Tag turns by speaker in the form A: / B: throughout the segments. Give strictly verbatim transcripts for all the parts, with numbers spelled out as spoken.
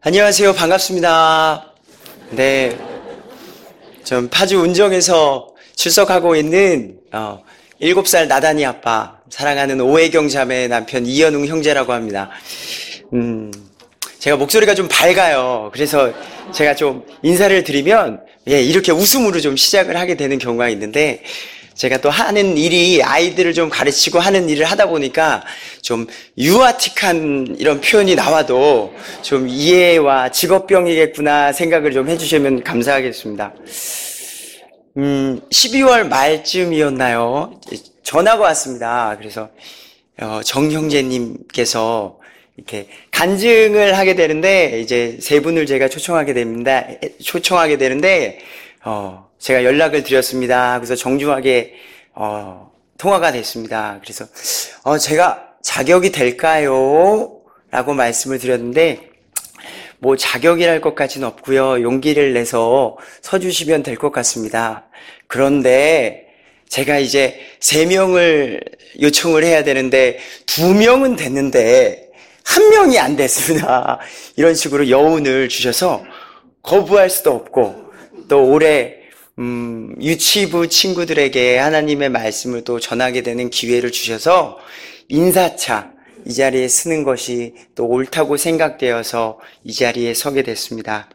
A: 안녕하세요. 반갑습니다. 네. 전 파주 운정에서 출석하고 있는 어, 일곱 살 나단이 아빠, 사랑하는 오혜경 자매의 남편 이현웅 형제라고 합니다. 음, 제가 목소리가 좀 밝아요. 그래서 제가 좀 인사를 드리면 예, 이렇게 웃음으로 좀 시작을 하게 되는 경우가 있는데, 제가 또 하는 일이 아이들을 좀 가르치고 하는 일을 하다 보니까 좀 유아틱한 이런 표현이 나와도 좀 이해와 직업병이겠구나 생각을 좀 해주시면 감사하겠습니다. 음, 십이월 말쯤이었나요? 전화가 왔습니다. 그래서 어, 정 형제님께서 이렇게 간증을 하게 되는데, 이제 세 분을 제가 초청하게 됩니다. 초청하게 되는데, 어, 제가 연락을 드렸습니다. 그래서 정중하게, 어, 통화가 됐습니다. 그래서, 어, 제가 자격이 될까요? 라고 말씀을 드렸는데, 뭐 자격이랄 것까지는 없고요. 용기를 내서 서주시면 될 것 같습니다. 그런데 제가 이제 세 명을 요청을 해야 되는데, 두 명은 됐는데, 한 명이 안 됐습니다. 이런 식으로 여운을 주셔서 거부할 수도 없고, 또 올해 음, 유치부 친구들에게 하나님의 말씀을 또 전하게 되는 기회를 주셔서 인사차 이 자리에 쓰는 것이 또 옳다고 생각되어서 이 자리에 서게 됐습니다.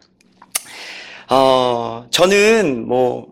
A: 어, 저는 뭐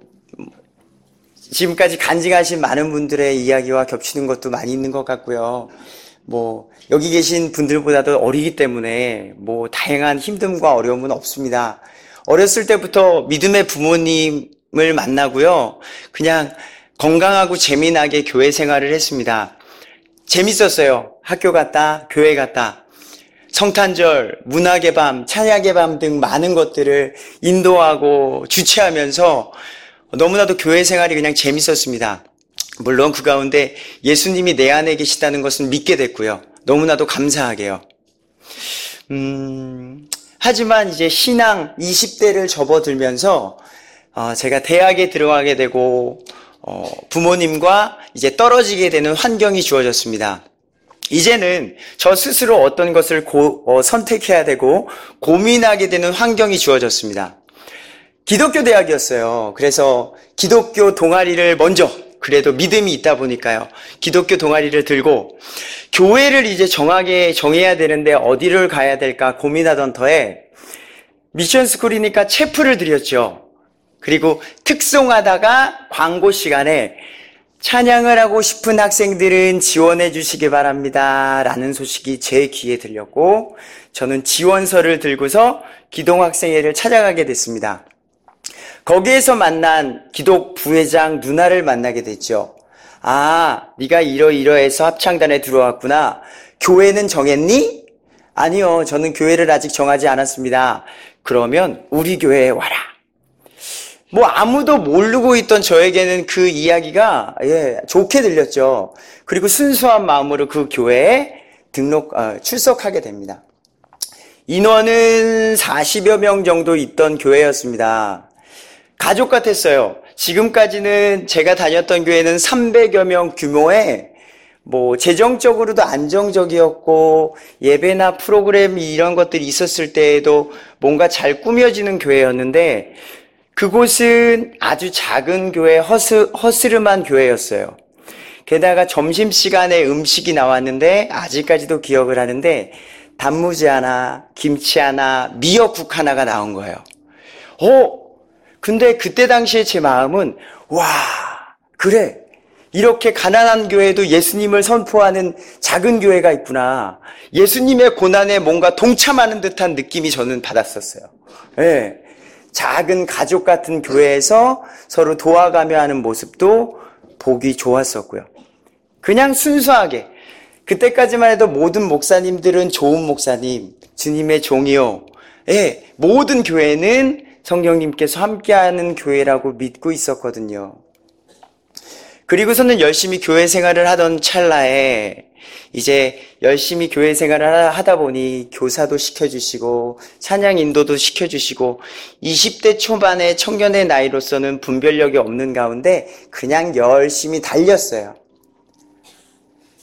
A: 지금까지 간증하신 많은 분들의 이야기와 겹치는 것도 많이 있는 것 같고요. 뭐 여기 계신 분들보다도 어리기 때문에 뭐 다양한 힘듦과 어려움은 없습니다. 어렸을 때부터 믿음의 부모님을 만나고요. 그냥 건강하고 재미나게 교회 생활을 했습니다. 재밌었어요. 학교 갔다, 교회 갔다. 성탄절, 문학의 밤, 찬양의 밤 등 많은 것들을 인도하고 주최하면서 너무나도 교회 생활이 그냥 재밌었습니다. 물론 그 가운데 예수님이 내 안에 계시다는 것은 믿게 됐고요. 너무나도 감사하게요. 음... 하지만 이제 신앙 이십 대를 접어들면서 어, 제가 대학에 들어가게 되고 어, 부모님과 이제 떨어지게 되는 환경이 주어졌습니다. 이제는 저 스스로 어떤 것을 고, 어, 선택해야 되고 고민하게 되는 환경이 주어졌습니다. 기독교 대학이었어요. 그래서 기독교 동아리를 먼저, 그래도 믿음이 있다 보니까요, 기독교 동아리를 들고 교회를 이제 정하게 정해야 되는데 어디를 가야 될까 고민하던 터에 미션스쿨이니까 체프를 드렸죠. 그리고 특송하다가 광고 시간에 찬양을 하고 싶은 학생들은 지원해 주시기 바랍니다 라는 소식이 제 귀에 들렸고, 저는 지원서를 들고서 기동학생회를 찾아가게 됐습니다. 거기에서 만난 기독 부회장 누나를 만나게 됐죠. 아, 네가 이러이러해서 합창단에 들어왔구나. 교회는 정했니? 아니요, 저는 교회를 아직 정하지 않았습니다. 그러면 우리 교회에 와라. 뭐 아무도 모르고 있던 저에게는 그 이야기가 예, 좋게 들렸죠. 그리고 순수한 마음으로 그 교회에 등록, 어, 출석하게 됩니다. 인원은 사십여 명 정도 있던 교회였습니다. 가족 같았어요. 지금까지는 제가 다녔던 교회는 삼백여 명 규모의 뭐 재정적으로도 안정적이었고 예배나 프로그램 이런 것들이 있었을 때에도 뭔가 잘 꾸며지는 교회였는데, 그곳은 아주 작은 교회, 허스, 허스름한 교회였어요. 게다가 점심시간에 음식이 나왔는데 아직까지도 기억을 하는데 단무지 하나, 김치 하나, 미역국 하나가 나온 거예요. 어? 근데 그때 당시에 제 마음은 와, 그래, 이렇게 가난한 교회도 예수님을 선포하는 작은 교회가 있구나. 예수님의 고난에 뭔가 동참하는 듯한 느낌이 저는 받았었어요. 네. 작은 가족 같은 교회에서 서로 도와가며 하는 모습도 보기 좋았었고요. 그냥 순수하게, 그때까지만 해도 모든 목사님들은 좋은 목사님, 주님의 종이요. 네. 모든 교회는 성령님께서 함께하는 교회라고 믿고 있었거든요. 그리고서는 열심히 교회 생활을 하던 찰나에 이제 열심히 교회 생활을 하다 보니 교사도 시켜주시고 찬양 인도도 시켜주시고 이십 대 초반의 청년의 나이로서는 분별력이 없는 가운데 그냥 열심히 달렸어요.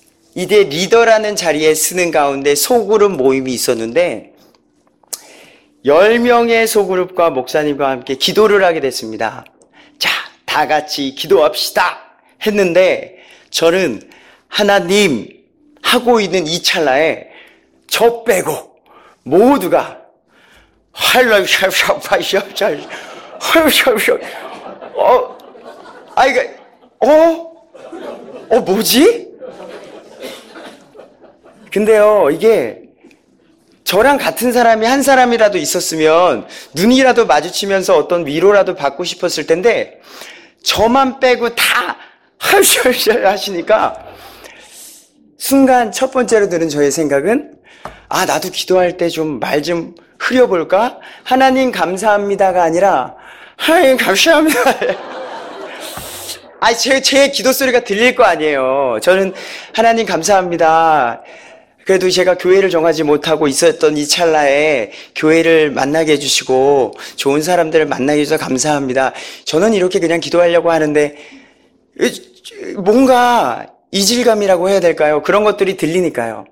A: 이제 리더라는 자리에 쓰는 가운데 소그룹 모임이 있었는데, 열 명의 소그룹과 목사님과 함께 기도를 하게 됐습니다. 자, 다 같이 기도합시다 했는데 저는 하나님 하고 있는 이 찰나에 저 빼고 모두가 할라샤샤파샤샤 할샤샤 어 아 이게 어? 어 뭐지? 근데요 이게 저랑 같은 사람이 한 사람이라도 있었으면 눈이라도 마주치면서 어떤 위로라도 받고 싶었을 텐데 저만 빼고 다 할샤샤 하시니까 순간 첫 번째로 드는 저의 생각은 아 나도 기도할 때 좀 말 좀 흐려볼까? 하나님 감사합니다가 아니라 하나님 감사합니다. 아, 제, 제 기도 소리가 들릴 거 아니에요. 저는 하나님 감사합니다. 그래도 제가 교회를 정하지 못하고 있었던 이 찰나에 교회를 만나게 해주시고 좋은 사람들을 만나게 해주셔서 감사합니다. 저는 이렇게 그냥 기도하려고 하는데 뭔가 이질감이라고 해야 될까요? 그런 것들이 들리니까요.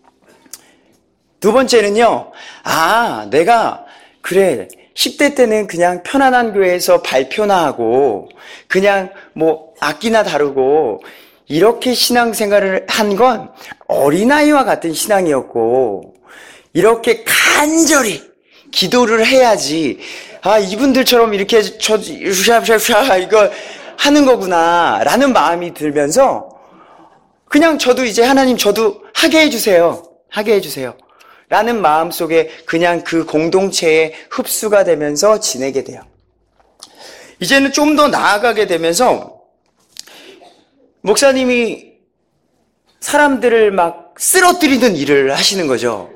A: 두 번째는요, 아, 내가, 그래, 십 대 때는 그냥 편안한 교회에서 발표나 하고, 그냥 뭐, 악기나 다루고, 이렇게 신앙생활을 한 건 어린아이와 같은 신앙이었고, 이렇게 간절히 기도를 해야지, 아, 이분들처럼 이렇게 저, 샤샤샤, 이거 하는 거구나, 라는 마음이 들면서, 그냥 저도 이제 하나님 저도 하게 해주세요. 하게 해주세요. 라는 마음 속에 그냥 그 공동체에 흡수가 되면서 지내게 돼요. 이제는 좀 더 나아가게 되면서 목사님이 사람들을 막 쓰러뜨리는 일을 하시는 거죠.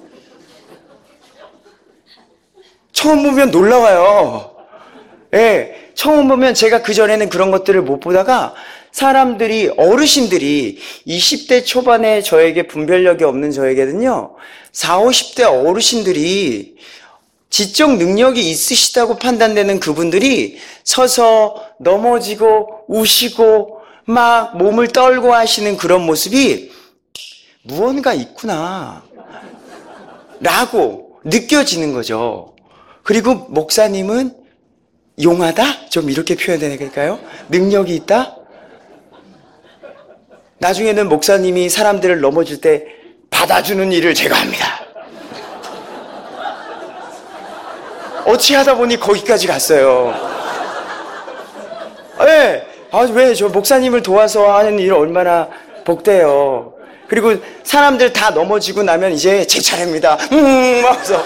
A: 처음 보면 놀라워요. 예, 네, 처음 보면 제가 그전에는 그런 것들을 못 보다가 사람들이, 어르신들이 이십 대 초반에 저에게 분별력이 없는 저에게는요, 사십, 오십 대 어르신들이 지적 능력이 있으시다고 판단되는 그분들이 서서 넘어지고 우시고 막 몸을 떨고 하시는 그런 모습이 무언가 있구나 라고 느껴지는 거죠. 그리고 목사님은 용하다? 좀 이렇게 표현해야 될까요? 능력이 있다? 나중에는 목사님이 사람들을 넘어질 때 받아주는 일을 제가 합니다. 어찌 하다 보니 거기까지 갔어요. 네. 아, 왜 저 목사님을 도와서 하는 일 얼마나 복돼요. 그리고 사람들 다 넘어지고 나면 이제 제 차례입니다. 음, 하면서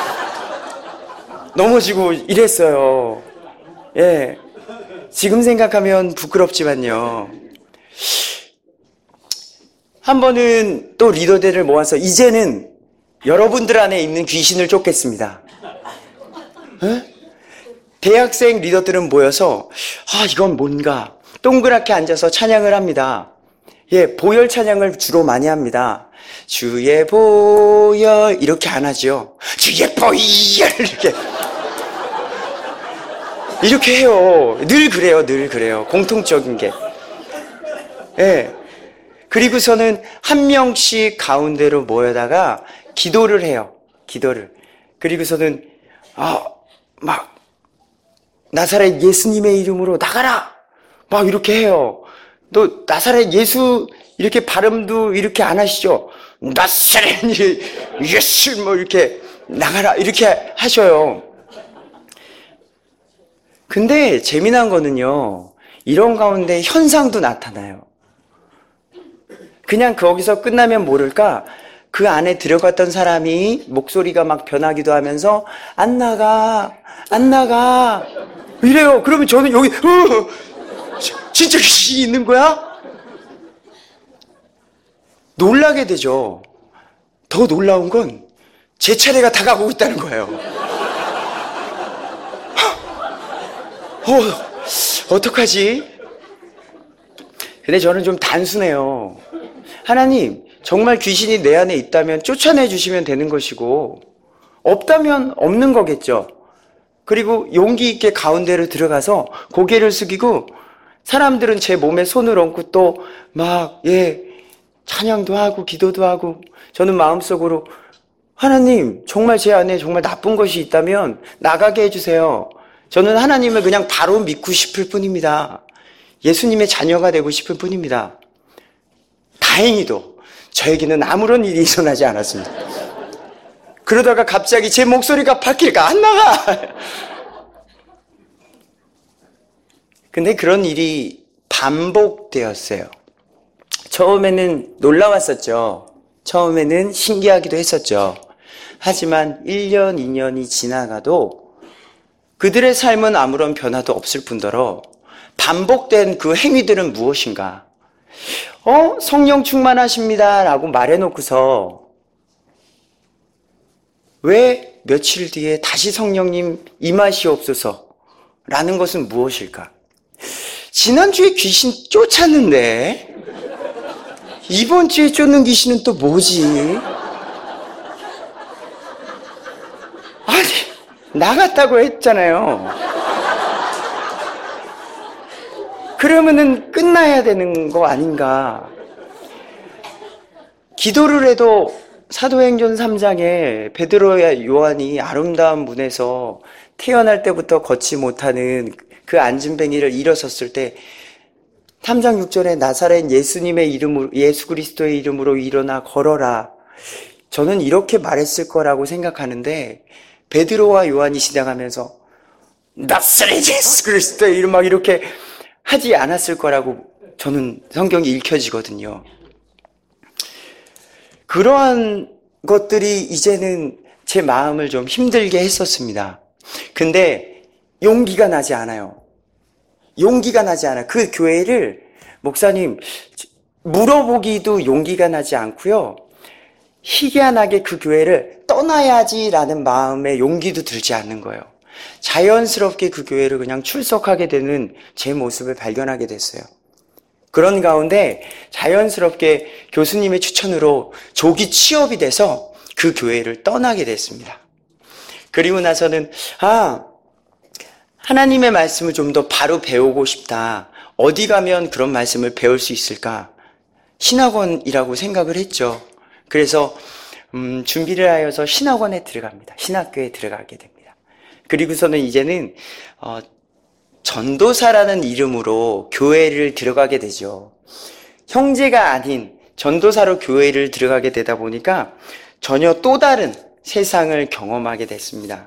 A: 넘어지고 이랬어요. 예. 지금 생각하면 부끄럽지만요. 한 번은 또 리더들을 모아서 이제는 여러분들 안에 있는 귀신을 쫓겠습니다. 에? 대학생 리더들은 모여서 아 이건 뭔가 동그랗게 앉아서 찬양을 합니다. 예, 보혈 찬양을 주로 많이 합니다. 주의 보혈 이렇게 안 하죠. 주의 보혈 이렇게 이렇게 해요. 늘 그래요, 늘 그래요. 공통적인 게. 예. 그리고서는 한 명씩 가운데로 모여다가 기도를 해요. 기도를. 그리고서는 아, 막 나사렛 예수님의 이름으로 나가라! 막 이렇게 해요. 또 나사렛 예수 이렇게 발음도 이렇게 안 하시죠? 나사렛 예수 뭐 이렇게 나가라 이렇게 하셔요. 근데 재미난 거는요. 이런 가운데 현상도 나타나요. 그냥 거기서 끝나면 모를까 그 안에 들어갔던 사람이 목소리가 막 변하기도 하면서 안 나가 안 나가 이래요. 그러면 저는 여기 어, 진짜 귀신이 있는 거야? 놀라게 되죠. 더 놀라운 건 제 차례가 다가오고 있다는 거예요. 어, 어떡하지? 근데 저는 좀 단순해요. 하나님, 정말 귀신이 내 안에 있다면 쫓아내 주시면 되는 것이고 없다면 없는 거겠죠. 그리고 용기 있게 가운데로 들어가서 고개를 숙이고 사람들은 제 몸에 손을 얹고 또 막 예 찬양도 하고 기도도 하고 저는 마음속으로 하나님, 정말 제 안에 정말 나쁜 것이 있다면 나가게 해주세요. 저는 하나님을 그냥 바로 믿고 싶을 뿐입니다. 예수님의 자녀가 되고 싶을 뿐입니다. 다행히도 저에게는 아무런 일이 일어나지 않았습니다. 그러다가 갑자기 제 목소리가 바뀔까? 안 나가! 근데 그런 일이 반복되었어요. 처음에는 놀라웠었죠. 처음에는 신기하기도 했었죠. 하지만 일 년, 이 년이 지나가도 그들의 삶은 아무런 변화도 없을 뿐더러 반복된 그 행위들은 무엇인가? 어? 성령 충만하십니다 라고 말해놓고서 왜 며칠 뒤에 다시 성령님 임하시옵소서 라는 것은 무엇일까? 지난주에 귀신 쫓았는데 이번 주에 쫓는 귀신은 또 뭐지? 아니, 나갔다고 했잖아요. 그러면은 끝나야 되는 거 아닌가? 기도를 해도 사도행전 삼 장에 베드로와 요한이 아름다운 문에서 태어날 때부터 걷지 못하는 그 안진뱅이를 일어섰을 때 삼 장 육 절에 나사렛 예수님의 이름으로, 예수 그리스도의 이름으로 일어나 걸어라. 저는 이렇게 말했을 거라고 생각하는데 베드로와 요한이 지나가면서 나사렛 예수 그리스도의 이름 막 이렇게 하지 않았을 거라고 저는 성경이 읽혀지거든요. 그러한 것들이 이제는 제 마음을 좀 힘들게 했었습니다. 근데 용기가 나지 않아요. 용기가 나지 않아요. 그 교회를 목사님 물어보기도 용기가 나지 않고요. 희귀하게 그 교회를 떠나야지라는 마음의 용기도 들지 않는 거예요. 자연스럽게 그 교회를 그냥 출석하게 되는 제 모습을 발견하게 됐어요. 그런 가운데 자연스럽게 교수님의 추천으로 조기 취업이 돼서 그 교회를 떠나게 됐습니다. 그리고 나서는 아 하나님의 말씀을 좀 더 바로 배우고 싶다. 어디 가면 그런 말씀을 배울 수 있을까? 신학원이라고 생각을 했죠. 그래서 음, 준비를 하여서 신학원에 들어갑니다. 신학교에 들어가게 됩니다. 그리고서는 이제는 어, 전도사라는 이름으로 교회를 들어가게 되죠. 형제가 아닌 전도사로 교회를 들어가게 되다 보니까 전혀 또 다른 세상을 경험하게 됐습니다.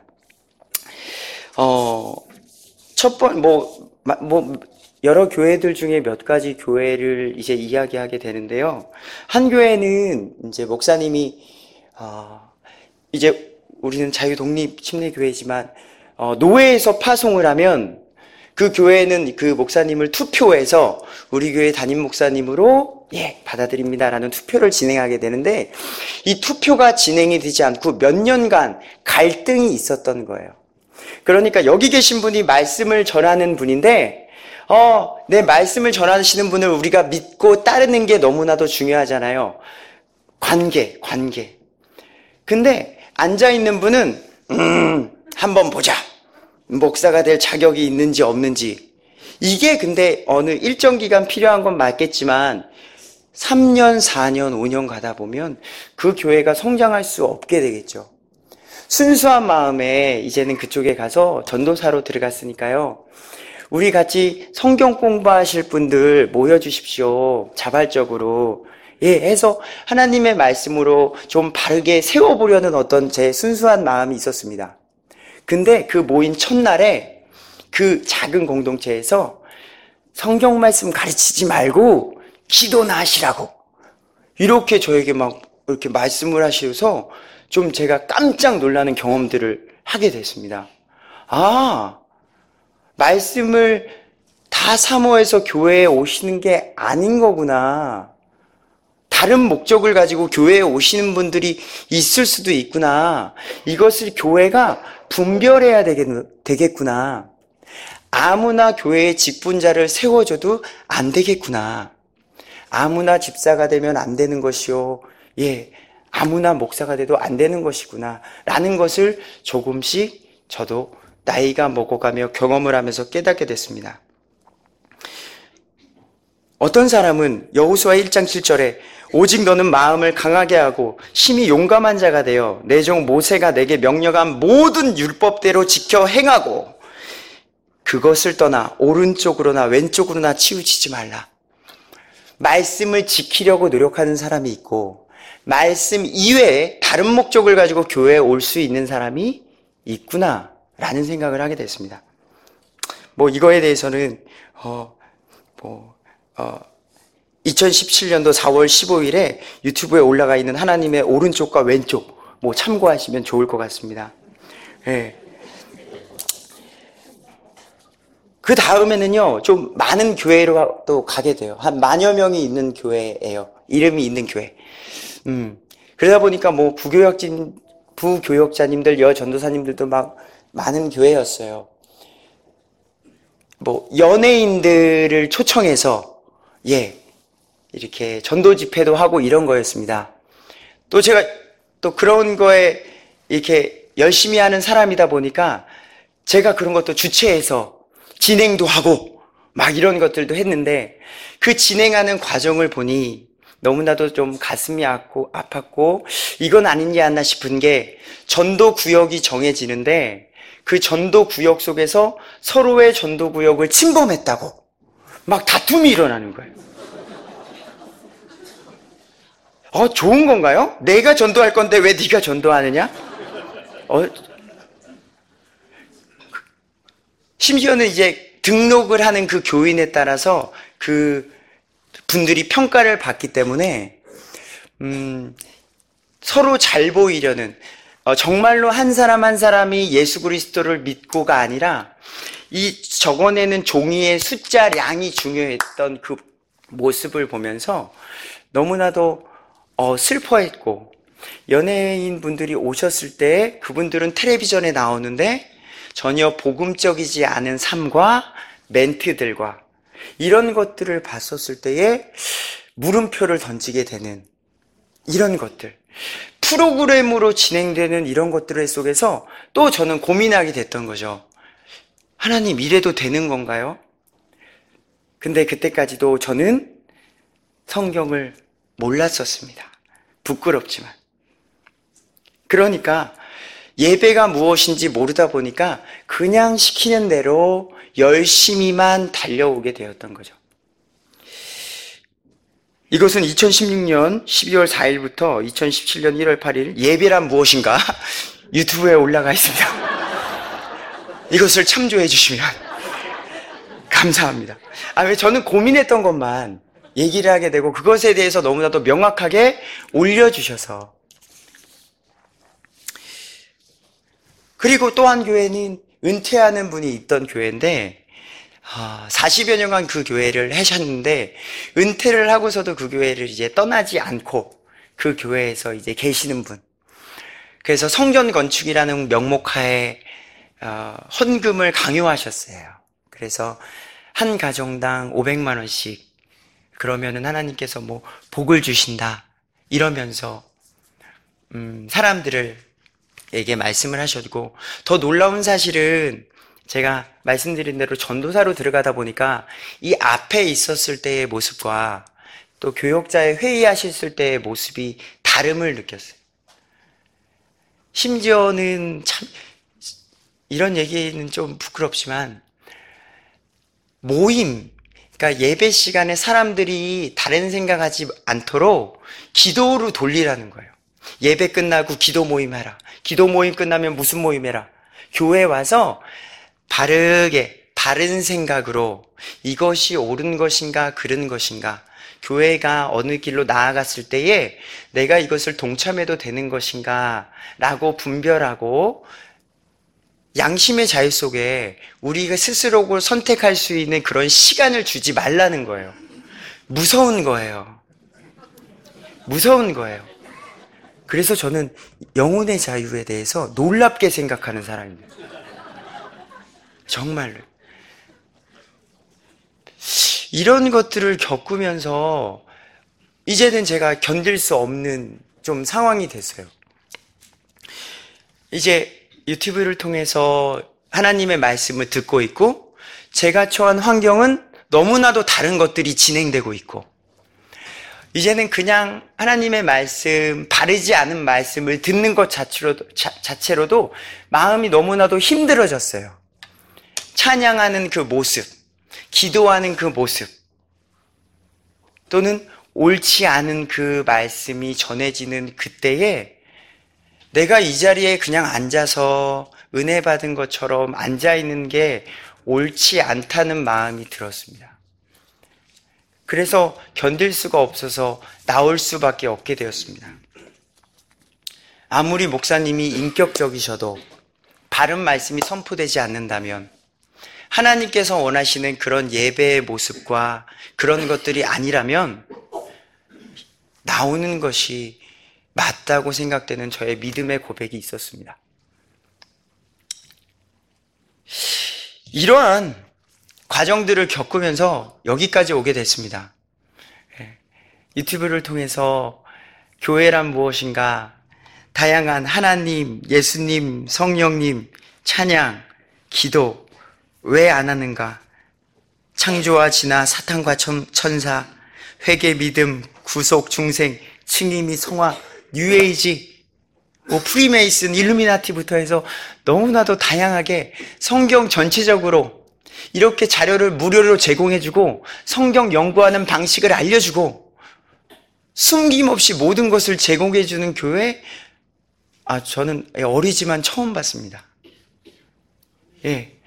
A: 어, 첫 번, 뭐, 뭐, 여러 교회들 중에 몇 가지 교회를 이제 이야기하게 되는데요. 한 교회는 이제 목사님이, 어, 이제 우리는 자유독립침례교회지만, 어, 노회에서 파송을 하면 그 교회는 그 목사님을 투표해서 우리 교회 담임 목사님으로 예, 받아들입니다라는 투표를 진행하게 되는데 이 투표가 진행이 되지 않고 몇 년간 갈등이 있었던 거예요. 그러니까 여기 계신 분이 말씀을 전하는 분인데 어, 내 말씀을 전하시는 분을 우리가 믿고 따르는 게 너무나도 중요하잖아요. 관계, 관계. 근데 앉아있는 분은 음, 한번 보자. 목사가 될 자격이 있는지 없는지. 이게 근데 어느 일정 기간 필요한 건 맞겠지만 삼 년, 사 년, 오 년 가다 보면 그 교회가 성장할 수 없게 되겠죠. 순수한 마음에 이제는 그쪽에 가서 전도사로 들어갔으니까요. 우리 같이 성경 공부하실 분들 모여주십시오. 자발적으로. 예, 해서 하나님의 말씀으로 좀 바르게 세워보려는 어떤 제 순수한 마음이 있었습니다. 근데 그 모인 첫날에 그 작은 공동체에서 성경 말씀 가르치지 말고 기도나 하시라고 이렇게 저에게 막 이렇게 말씀을 하셔서 좀 제가 깜짝 놀라는 경험들을 하게 됐습니다. 아, 말씀을 다 사모해서 교회에 오시는 게 아닌 거구나. 다른 목적을 가지고 교회에 오시는 분들이 있을 수도 있구나. 이것을 교회가 분별해야 되겠구나. 아무나 교회의 직분자를 세워줘도 안 되겠구나. 아무나 집사가 되면 안 되는 것이요. 예, 아무나 목사가 돼도 안 되는 것이구나. 라는 것을 조금씩 저도 나이가 먹어가며 경험을 하면서 깨닫게 됐습니다. 어떤 사람은 여호수아 일 장 칠 절에 오직 너는 마음을 강하게 하고 심히 용감한 자가 되어 내 종 모세가 내게 명령한 모든 율법대로 지켜 행하고 그것을 떠나 오른쪽으로나 왼쪽으로나 치우치지 말라. 말씀을 지키려고 노력하는 사람이 있고 말씀 이외에 다른 목적을 가지고 교회에 올 수 있는 사람이 있구나라는 생각을 하게 됐습니다. 뭐 이거에 대해서는 어, 뭐 어, 이천십칠 년도 사월 십오일에 유튜브에 올라가 있는 하나님의 오른쪽과 왼쪽 뭐 참고하시면 좋을 것 같습니다. 예. 그 다음에는요, 좀 많은 교회로 또 가게 돼요. 한 만여 명이 있는 교회예요. 이름이 있는 교회. 음, 그러다 보니까 뭐 부교역진, 부교역자님들, 여전도사님들도 막 많은 교회였어요. 뭐 연예인들을 초청해서 예 이렇게 전도 집회도 하고 이런 거였습니다. 또 제가 또 그런 거에 이렇게 열심히 하는 사람이다 보니까 제가 그런 것도 주최해서 진행도 하고 막 이런 것들도 했는데 그 진행하는 과정을 보니 너무나도 좀 가슴이 아프고 아팠고 이건 아니지 않나 싶은 게 전도 구역이 정해지는데 그 전도 구역 속에서 서로의 전도 구역을 침범했다고 막 다툼이 일어나는 거예요. 어, 좋은 건가요? 내가 전도할 건데 왜 네가 전도하느냐? 어, 심지어는 이제 등록을 하는 그 교인에 따라서 그 분들이 평가를 받기 때문에 음, 서로 잘 보이려는 어, 정말로 한 사람 한 사람이 예수 그리스도를 믿고가 아니라 이 적어내는 종이의 숫자량이 중요했던 그 모습을 보면서 너무나도 어, 슬퍼했고 연예인 분들이 오셨을 때 그분들은 텔레비전에 나오는데 전혀 복음적이지 않은 삶과 멘트들과 이런 것들을 봤었을 때에 물음표를 던지게 되는 이런 것들 프로그램으로 진행되는 이런 것들 속에서 또 저는 고민하게 됐던 거죠. 하나님 이래도 되는 건가요? 근데 그때까지도 저는 성경을 몰랐었습니다. 부끄럽지만. 그러니까 예배가 무엇인지 모르다 보니까 그냥 시키는 대로 열심히만 달려오게 되었던 거죠. 이것은 이천십육 년 십이월 사일부터 이천십칠 년 일월 팔일 예배란 무엇인가 유튜브에 올라가 있습니다. 이것을 참조해 주시면 감사합니다. 아, 왜 저는 고민했던 것만 얘기를 하게 되고 그것에 대해서 너무나도 명확하게 올려주셔서 그리고 또 한 교회는 은퇴하는 분이 있던 교회인데 사십여 년간 그 교회를 하셨는데 은퇴를 하고서도 그 교회를 이제 떠나지 않고 그 교회에서 이제 계시는 분. 그래서 성전 건축이라는 명목하에 헌금을 강요하셨어요. 그래서 한 가정당 오백만 원씩 그러면은 하나님께서 뭐 복을 주신다 이러면서 음, 사람들을 에게 말씀을 하셨고 더 놀라운 사실은 제가 말씀드린 대로 전도사로 들어가다 보니까 이 앞에 있었을 때의 모습과 또 교역자의 회의하셨을 때의 모습이 다름을 느꼈어요. 심지어는 참 이런 얘기는 좀 부끄럽지만 모임, 그러니까 예배 시간에 사람들이 다른 생각하지 않도록 기도로 돌리라는 거예요. 예배 끝나고 기도 모임 하라. 기도 모임 끝나면 무슨 모임 해라. 교회 와서 바르게 바른 생각으로 이것이 옳은 것인가 그른 것인가 교회가 어느 길로 나아갔을 때에 내가 이것을 동참해도 되는 것인가 라고 분별하고 양심의 자유 속에 우리가 스스로 선택할 수 있는 그런 시간을 주지 말라는 거예요. 무서운 거예요. 무서운 거예요. 그래서 저는 영혼의 자유에 대해서 놀랍게 생각하는 사람입니다. 정말로. 이런 것들을 겪으면서 이제는 제가 견딜 수 없는 좀 상황이 됐어요. 이제 유튜브를 통해서 하나님의 말씀을 듣고 있고 제가 처한 환경은 너무나도 다른 것들이 진행되고 있고, 이제는 그냥 하나님의 말씀, 바르지 않은 말씀을 듣는 것 자체로도, 자, 자체로도 마음이 너무나도 힘들어졌어요. 찬양하는 그 모습, 기도하는 그 모습, 또는 옳지 않은 그 말씀이 전해지는 그때에 내가 이 자리에 그냥 앉아서 은혜 받은 것처럼 앉아있는 게 옳지 않다는 마음이 들었습니다. 그래서 견딜 수가 없어서 나올 수밖에 없게 되었습니다. 아무리 목사님이 인격적이셔도 바른 말씀이 선포되지 않는다면, 하나님께서 원하시는 그런 예배의 모습과 그런 것들이 아니라면 나오는 것이 맞다고 생각되는 저의 믿음의 고백이 있었습니다. 이러한 과정들을 겪으면서 여기까지 오게 됐습니다. 유튜브를 통해서 교회란 무엇인가, 다양한 하나님, 예수님, 성령님, 찬양, 기도 왜 안 하는가, 창조와 진화, 사탄과 천사, 회개, 믿음, 구속, 중생, 칭의미, 성화, 뉴에이지, 뭐 프리메이슨, 일루미나티부터 해서 너무나도 다양하게 성경 전체적으로 이렇게 자료를 무료로 제공해주고 성경 연구하는 방식을 알려주고 숨김없이 모든 것을 제공해주는 교회, 아, 저는 어리지만 처음 봤습니다. 예.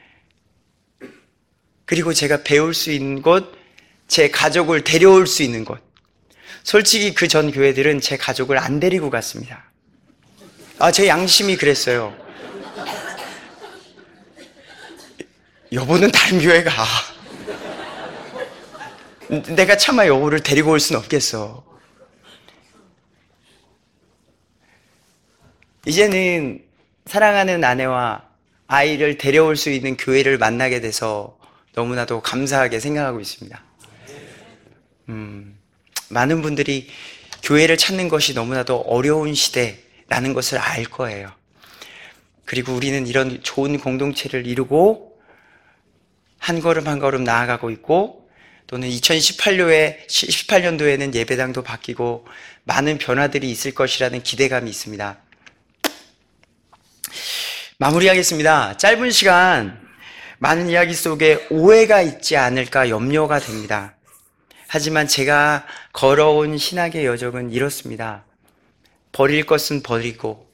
A: 그리고 제가 배울 수 있는 곳, 제 가족을 데려올 수 있는 곳. 솔직히 그 전 교회들은 제 가족을 안 데리고 갔습니다. 아, 제 양심이 그랬어요. 여보는 다른 교회 가. 내가 차마 여보를 데리고 올 수는 없겠어. 이제는 사랑하는 아내와 아이를 데려올 수 있는 교회를 만나게 돼서 너무나도 감사하게 생각하고 있습니다. 음, 많은 분들이 교회를 찾는 것이 너무나도 어려운 시대라는 것을 알 거예요. 그리고 우리는 이런 좋은 공동체를 이루고 한 걸음 한 걸음 나아가고 있고, 또는 이천십팔 년도에는 예배당도 바뀌고 많은 변화들이 있을 것이라는 기대감이 있습니다. 마무리하겠습니다. 짧은 시간 많은 이야기 속에 오해가 있지 않을까 염려가 됩니다. 하지만 제가 걸어온 신학의 여정은 이렇습니다. 버릴 것은 버리고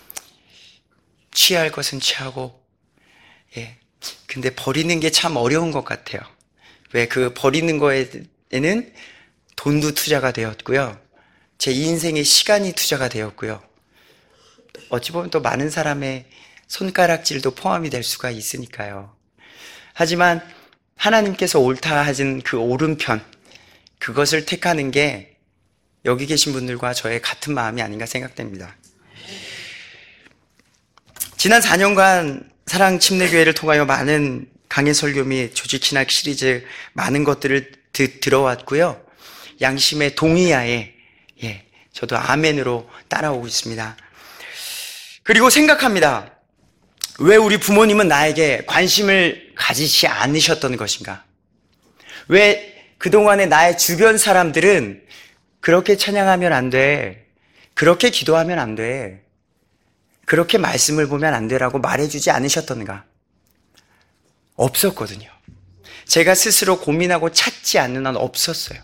A: 취할 것은 취하고, 예. 근데 버리는 게 참 어려운 것 같아요. 왜? 그 버리는 거에는 돈도 투자가 되었고요. 제 인생의 시간이 투자가 되었고요. 어찌 보면 또 많은 사람의 손가락질도 포함이 될 수가 있으니까요. 하지만 하나님께서 옳다 하신 그 오른편, 그것을 택하는 게 여기 계신 분들과 저의 같은 마음이 아닌가 생각됩니다. 지난 사 년간 사랑 침례교회를 통하여 많은 강해 설교 및 조직 신학 시리즈 많은 것들을 드, 들어왔고요. 양심의 동의하에, 예, 저도 아멘으로 따라오고 있습니다. 그리고 생각합니다. 왜 우리 부모님은 나에게 관심을 가지지 않으셨던 것인가? 왜 그동안에 나의 주변 사람들은 그렇게 찬양하면 안 돼, 그렇게 기도하면 안 돼, 그렇게 말씀을 보면 안 되라고 말해주지 않으셨던가? 없었거든요. 제가 스스로 고민하고 찾지 않는 한 없었어요.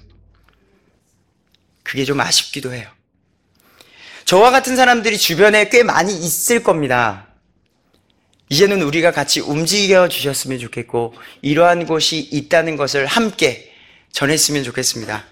A: 그게 좀 아쉽기도 해요. 저와 같은 사람들이 주변에 꽤 많이 있을 겁니다. 이제는 우리가 같이 움직여 주셨으면 좋겠고, 이러한 곳이 있다는 것을 함께 전했으면 좋겠습니다.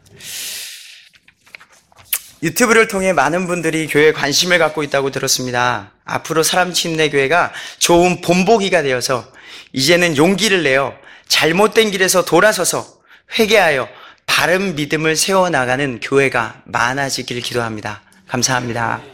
A: 유튜브를 통해 많은 분들이 교회에 관심을 갖고 있다고 들었습니다. 앞으로 사람침례교회가 좋은 본보기가 되어서 이제는 용기를 내어 잘못된 길에서 돌아서서 회개하여 바른 믿음을 세워나가는 교회가 많아지길 기도합니다. 감사합니다.